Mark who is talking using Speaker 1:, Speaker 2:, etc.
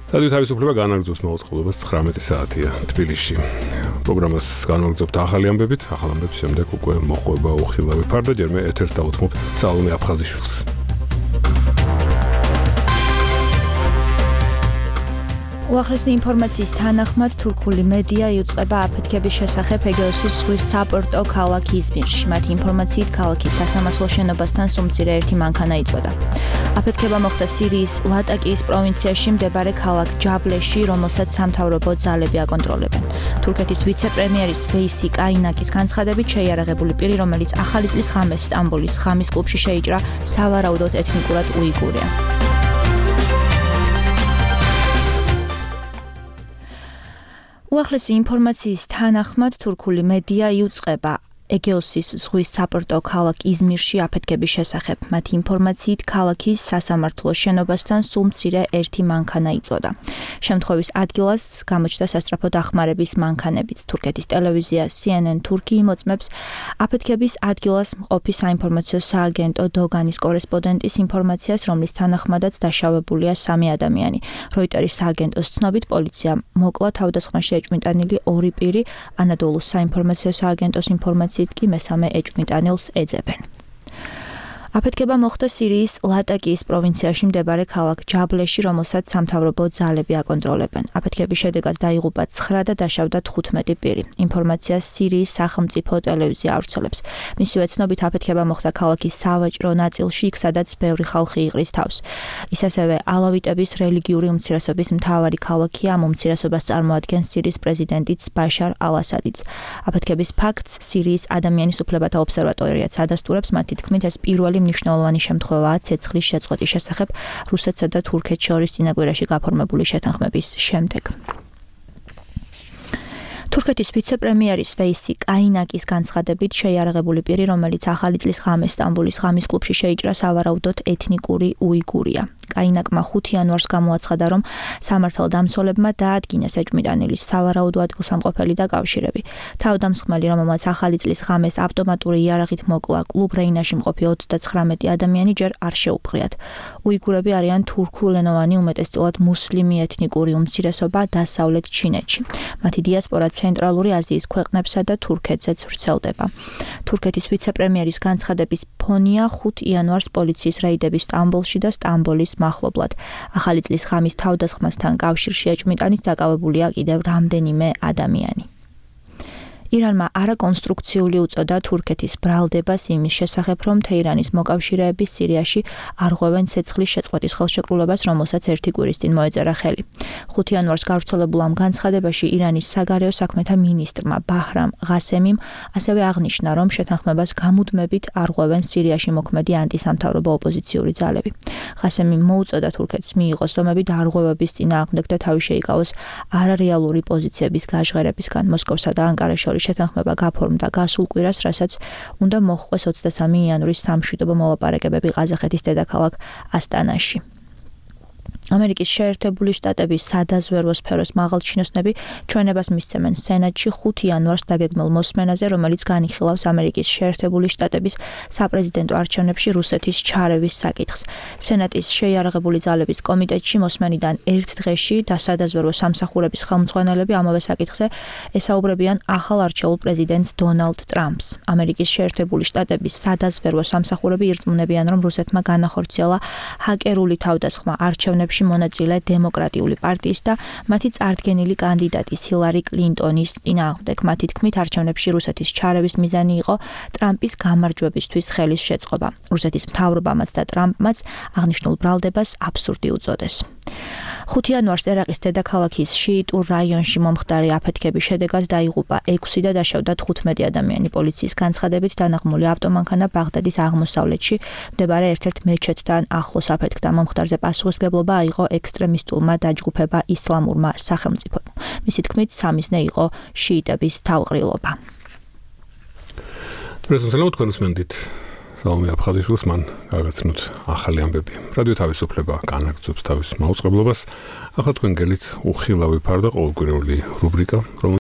Speaker 1: რადიო თავისუფლება განაგრძობს მაუწყებლობას 19 საათია თბილისში. პროგრამას განაგრძობთ ახალი ამბებით, ახალ ამბების შემდეგ უკვე მოხვება უხილავი ფარდა, ჯერმე ეთერს დავუთმობ სალომე აფხაზიშვილს.
Speaker 2: უახლესი ინფორმაციის თანახმად თურქული მედია იუწყება აფეთქების შესახებ ეგეოსის ზღვის საპორტო ქალაქ იზმირში. მათი ინფორმაციით ქალაქის სასამართლო შენობასთან სუმცირე ერთი მანქანა იწვოდა. აფეთქება მოხდა სირიის ლატაკიის პროვინციაში მდებარე ქალაქ ჯაბლეში, რომელსაც სამთავრობო ძალები აკონტროლებენ. თურქეთის ვიცე-პრემიერის ვეისი კაინაკის განცხადებით შეიარაღებული პირი, რომელიც ახალი წლის ღამეს სტამბოლის ღამის კლუბში შეიჭრა, სავარაუდოდ ეთნიკურად უიგურია. უახლესი ინფორმაციის თანახმად თურქული მედია იუწყება ეგეოსის ზღვის საპორტო ქალაქ იზმირში აფეთქების შესახებ. მათი ინფორმაციით ქალაქის სასამართლო შენობასთან სულ მცირე ერთი მანქანა იწვოდა. შემთხვევის ადგილას გამოჩნდა სასწრაფო დახმარების მანქანებიც. თურქეთის ტელევიზია CNN თურქი იმოწმებს აფეთქების ადგილას მყოფი საინფორმაციო სააგენტო დოგანის კორესპონდენტის ინფორმაციას, რომლის თანახმადაც დაშავებულია 3 ადამიანი. როიტერის სააგენტოს ცნობით პოლიცია მოკლა თავდასხმაში ეჭვმიტანილი 2 პირი, ანადოლუს საინფორმაციო სააგენტოს ინფორმაციით კი მესამე ეჭვმიტანილს ეძებენ. აფეთქება მოხდა სირიის ლატაკიის პროვინციაში მდებარე ქალაქ ჯაბლეში, რომელსაც სამთავრობო ძალები აკონტროლებენ. აფეთქების შედეგად დაიღუპა 9 და დაშავდა 15 პირი. ინფორმაციას სირიის სახელმწიფო ტელევიზია ავრცელებს. მისივე ცნობით აფეთქება მოხდა ქალაქის სავაჭრო ნაწილში, იქ სადაც ბევრი ხალხი იყრის თავს. ის ასევე ალავიტების რელიგიური უმცირესობის მთავარი ქალაქია, ამ უმცირესობას წარმოადგენს სირიის პრეზიდენტიც ბაშარ ალ-ასადიც. აფეთქების ფაქტს სირიის ადამიანის უფლებათა ობსერვატორიაც ადასტურებს, მათი თქმით ეს პირველი მნიშვნელოვანი შემთხვევაა ცეცხლის შეწყვეტის შესახებ რუსეთსა და თურქეთს შორის წინაკვირაში გაფორმებული შეთანხმების შემდეგ. თურქეთის ვიცე-პრემიერის ვეისი კაინაკის განცხადებით შეიარაღებული პირი, რომელიც ახალი წლის ღამეს სტამბოლის ღამის კლუბში შეიჭრა, სავარაუდოდ ეთნიკური უიგურია. კაინაკმა 5 იანვარს გამოაცხადა, რომ სამართალდამცველებმა დაადგინეს ეჭვმიტანილის სავარაუდო ადგილსამყოფელი და კავშირები. თავდამსხმელი, რომელმაც ახალი წლის ღამეს ავტომატური იარაღით მოკლა კლუბ რეინაში მყოფი 39 ადამიანი, ჯერ არ შეუპყრიათ. უიგურები არიან თურქულენოვანი, უმეტესწილად მუსლიმი ეთნიკური უმცირესობა დასავლეთ ჩინეთში. მათი დიასპორა ცენტრალური აზიის ქვეყნებსა და თურქეთზეც ვრცელდება. თურქეთის ვიცე-პრემიერის განცხადების ფონია 5 იანვარს პოლიციის რეიდები სტამბოლში და სტამბოლის მახლობლად. ახალი წლის ღამის თავდასხმასთან კავშირში ეჭვმიტანით დაკავებულია კიდევ რამდენიმე ადამიანი. ირანმა არაკონსტრუქციული უწოდა თურქეთის ბრალდებას იმის შესახებ, რომ თეირანის მოკავშირეები სირიაში არღვევენ ცეცხლის შეწყვეტის ხელშეკრულებას, რომელსაც ერთი კვირის წინ მოეწერა ხელი. 5 იანვარს გავრცელებულ ამ განცხადებაში ირანის საგარეო საქმეთა მინისტრმა ბაჰრამ ღასემიმ ასევე აღნიშნა, რომ შეთანხმებას გამუდმებით არღვევენ სირიაში მოქმედი ანტისამთავრობო ოპოზიციური ძალები. ღასემიმ მოუწოდა თურქეთს მიიღოს ზომები და არღვევების წინააღმდეგ და თავი შეიკავოს არარეალური პოზიციების გაჟღერებისგან. მოსკოვსა და ანკარას შორის შეთანხმება გაფორმდა გასულ კვირას, რასაც უნდა მოჰყვეს 23 იანვრის სამშვიდობო მოლაპარაკებები ყაზახეთის დედაქალაქ ასტანაში. ამერიკის შეერთებული შტატების სადაზვერვო სფეროს მაღალჩინოსნები ჩვენებას მისცემენ სენატში 5 იანვარს დაგეგმილ მოსმენაზე, რომელიც განიხილავს ამერიკის შეერთებული შტატების საპრეზიდენტო არჩევნებში რუსეთის ჩარევის საკითხს. სენატის შეიარაღებული ძალების კომიტეტში მოსმენიდან ერთ დღეში და სადაზვერვო სამსახურების ხელმძღვანელები ამავე საკითხზე ესაუბრებიან ახალ არჩეულ პრეზიდენტს დონალდ ტრამპს. ამერიკის შეერთებული შტატების სადაზვერვო სამსახურები ირწმუნებიან, რომ რუსეთმა განახორციელა ჰაკერული თავდასხმა არჩევნებში მონაწილე დემოკრატიული პარტიის და მათი წარდგენილი კანდიდატის ჰილარი კლინტონის წინააღმდეგ. მათი თქმით, არჩევნებში რუსეთის ჩარევის მიზანი იყო ტრამპის გამარჯვებისთვის ხელის შეწყობა. რუსეთის მთავრობამაც და ტრამპმაც აღნიშნულ ბრალდებას აბსურდი უწოდეს. 5 იანვარს ერაყის დედაქალაქის შიიტურ რაიონში მომხდარი აფეთქების შედეგად დაიღუპა 6 და დაშავდა 15 ადამიანი. პოლიციის განცხადებით დანაღმული ავტომანქანა ბაღდადის აღმოსავლეთში მდებარე ერთ-ერთ მეჩეთთან ახლოს აფეთქდა. მომხდარზე პასუხისმგებლობა აიღო ექსტრემისტულმა დაჯგუფება ისლამურმა სახელმწიფომ. მისი თქმით, სამიზნე იყო შიიტების თავყრილობა.
Speaker 1: პრეზიდენტმა თქვენ უსმენთ სალომე აფხაზიშვილს, მან გაგაცნოთ ახალი ამბები. რადიო თავისუფლება განაგრძობს თავის მაუწყებლობას. ახლა თქვენ გელით უხილავი ფარდა ყოველკვირეული რუბრიკა,